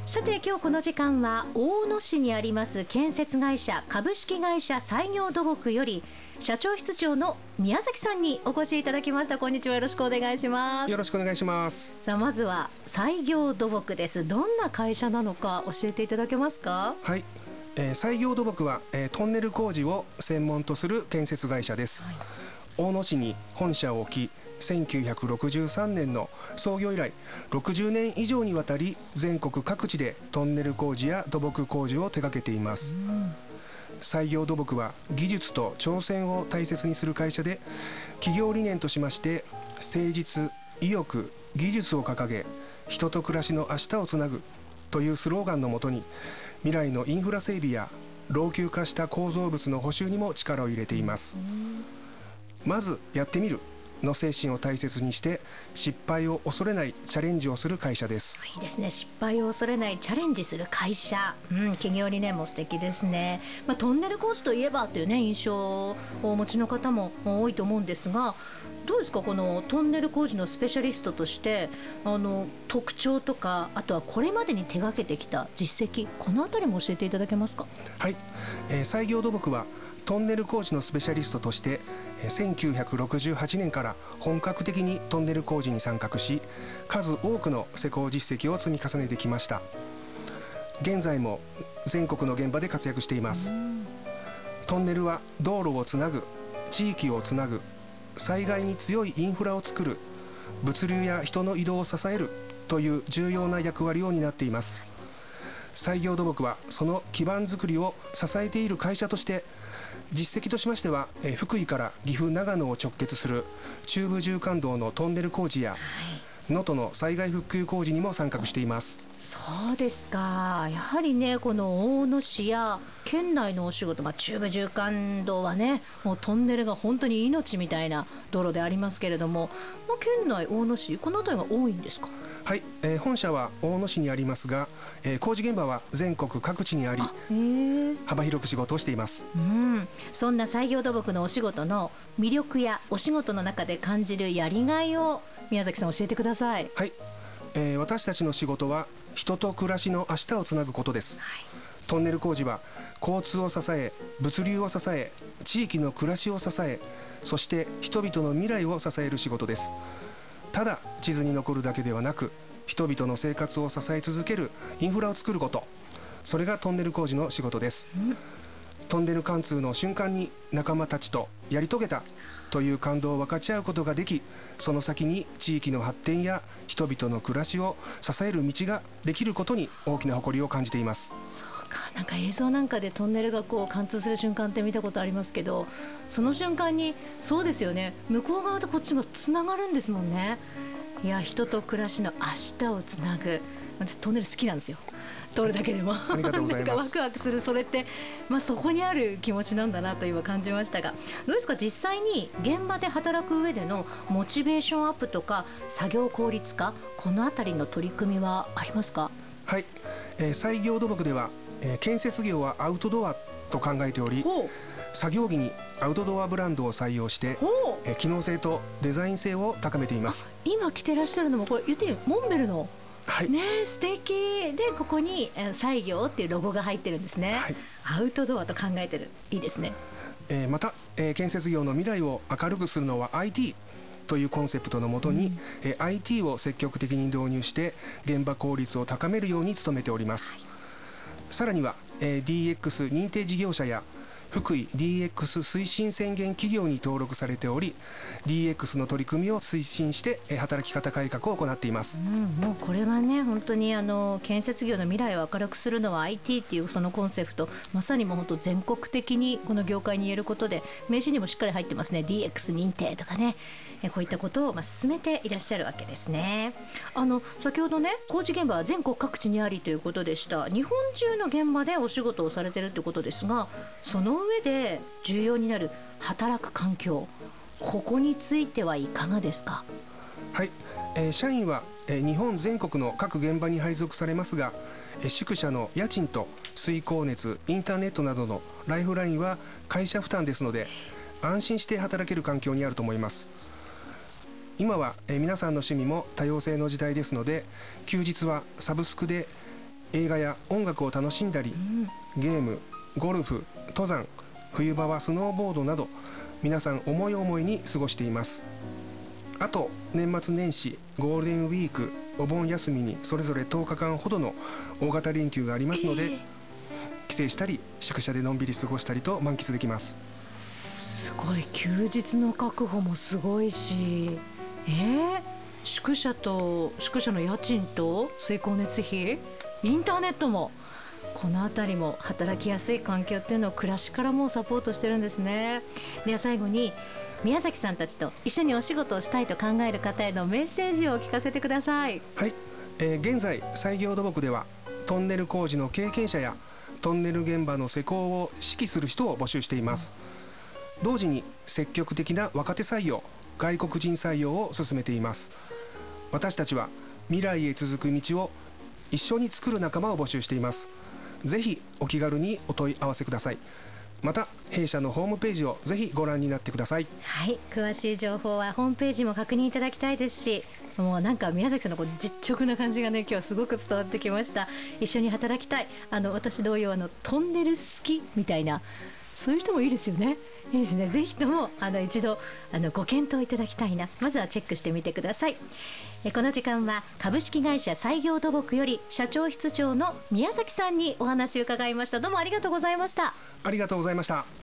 さて今日この時間は大野市にあります建設会社株式会社西行土木より社長室長の宮崎さんにお越しいただきました。こんにちは、よろしくお願いします。 よろしくお願いします。 さあまずは西行土木です。どんな会社なのか教えていただけますか？ はい、西行土木は、トンネル工事を専門とする建設会社です、大野市に本社を置き1963年の創業以来60年以上にわたり全国各地でトンネル工事や土木工事を手掛けています。西行土木は技術と挑戦を大切にする会社で、企業理念としまして誠実、意欲、技術を掲げ、人と暮らしの明日をつなぐというスローガンのもとに、未来のインフラ整備や老朽化した構造物の補修にも力を入れています。まずやってみるの精神を大切にして失敗を恐れないチャレンジをする会社です。 いいですね。失敗を恐れないチャレンジする会社、企業理念も素敵ですね。トンネル工事といえばというね印象をお持ちの方も多いと思うんですが、どうですか、このトンネル工事のスペシャリストとして特徴とか、あとはこれまでに手がけてきた実績、このあたりも教えていただけますか？ はい、西行土木はトンネル工事のスペシャリストとして1968年から本格的にトンネル工事に参画し、数多くの施工実績を積み重ねてきました。現在も全国の現場で活躍しています。トンネルは道路をつなぐ、地域をつなぐ、災害に強いインフラを作る、物流や人の移動を支えるという重要な役割を担っています。西行土木はその基盤づくりを支えている会社として、実績としましては福井から岐阜長野を直結する中部縦貫道のトンネル工事や能登の災害復旧工事にも参画しています。 そうですか。やはりね、この大野市や県内のお仕事、中部縦貫道はね、もうトンネルが本当に命みたいな道路でありますけれども、県内大野市、この辺りが多いんですか？ はい、本社は大野市にありますが、工事現場は全国各地にあり、幅広く仕事をしています。 そんな西行土木のお仕事の魅力やお仕事の中で感じるやりがいを宮崎さん教えてください。 はい、私たちの仕事は人と暮らしの明日をつなぐことです。トンネル工事は交通を支え、物流を支え、地域の暮らしを支え、そして人々の未来を支える仕事です。ただ地図に残るだけではなく、人々の生活を支え続けるインフラを作ること、それがトンネル工事の仕事です。トンネル貫通の瞬間に仲間たちとやり遂げたという感動を分かち合うことができ、その先に地域の発展や人々の暮らしを支える道ができることに大きな誇りを感じています。 そうか、なんか映像なんかでトンネルがこう貫通する瞬間って見たことありますけど、その瞬間にそうですよね、向こう側とこっちがつながるんですもんね。いや、人と暮らしの明日をつなぐ、私トンネル好きなんですよ、通るだけでもありがとうございます。 なんかワクワクする、それって、そこにある気持ちなんだなと今感じましたが、どうですか、実際に現場で働く上でのモチベーションアップとか作業効率化、このあたりの取り組みはありますか？ はい、西行土木では、建設業はアウトドアと考えており、作業着にアウトドアブランドを採用して、機能性とデザイン性を高めています。 今着てらっしゃるのもこれ言っていい、モンベルの、 はいね、素敵で、ここに西行っていうロゴが入ってるんですね。 はい、 アウトドアと考えてる、いいですね。 また、建設業の未来を明るくするのは ITというコンセプトのもとに、IT を積極的に導入して現場効率を高めるように努めております。さらには、DX 認定事業者や福井 DX 推進宣言企業に登録されており、 DX の取り組みを推進して働き方改革を行っています。 もうこれはね、本当に建設業の未来を明るくするのは IT っていうそのコンセプト、まさにもう本当全国的にこの業界に言えることで、名刺にもしっかり入ってますね。 DX 認定とかね、こういったことを進めていらっしゃるわけですね。先ほどね、工事現場は全国各地にありということでした。日本中の現場でお仕事をされてるってことですが、その上で重要になる働く環境、ここについてはいかがですか？ はい、社員は、日本全国の各現場に配属されますが、宿舎の家賃と水光熱、インターネットなどのライフラインは会社負担ですので、安心して働ける環境にあると思います。今は、皆さんの趣味も多様性の時代ですので、休日はサブスクで映画や音楽を楽しんだり、ゲーム、ゴルフ、登山、冬場はスノーボードなど皆さん思い思いに過ごしています。あと年末年始、ゴールデンウィーク、お盆休みにそれぞれ10日間ほどの大型連休がありますので、帰省したり宿舎でのんびり過ごしたりと満喫できます。 すごい、休日の確保もすごいし、宿舎の家賃と水光熱費、インターネットも、このあたりも働きやすい環境っていうのを暮らしからもサポートしてるんですね。では最後に宮崎さんたちと一緒にお仕事をしたいと考える方へのメッセージを聞かせてください。 はい、現在西行土木ではトンネル工事の経験者やトンネル現場の施工を指揮する人を募集しています。同時に積極的な若手採用、外国人採用を進めています。私たちは未来へ続く道を一緒に作る仲間を募集しています。ぜひお気軽にお問い合わせください。また弊社のホームページをぜひご覧になってください。 はい、詳しい情報はホームページも確認いただきたいですし、もうなんか宮崎さんの実直な感じがね、今日はすごく伝わってきました。一緒に働きたい、私同様トンネル好きみたいな、そういう人もいいですよね。いいですね。ぜひとも一度ご検討いただきたいな。まずはチェックしてみてください。この時間は株式会社西行土木より社長室長の宮崎さんにお話を伺いました。どうもありがとうございました。 ありがとうございました。